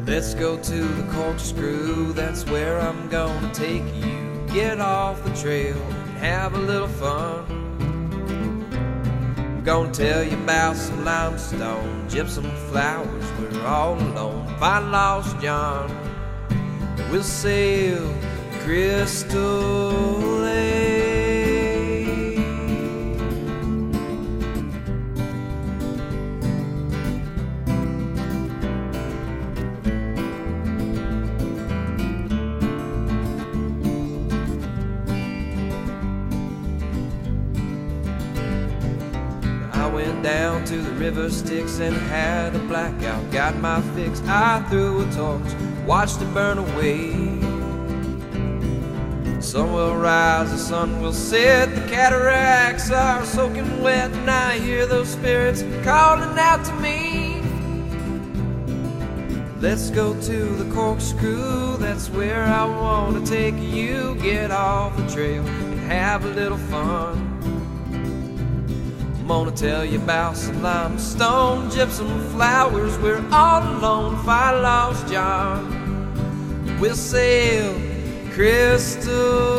Let's go to the Corkscrew, that's where I'm gonna take you. Get off the trail and have a little fun. I'm gonna tell you about some limestone, gypsum flowers, we're all alone. Find Lost John, and we'll sail Crystal Lake. I went down to the river Styx and had a blackout. Got my fix, I threw a torch, watched it burn away. The sun will rise, the sun will set, the cataracts are soaking wet, and I hear those spirits calling out to me. Let's go to the Corkscrew, that's where I want to take you. Get off the trail and have a little fun. I'm gonna tell you about some limestone, gypsum flowers, we're all alone. Find Lost John, we'll sail Crystal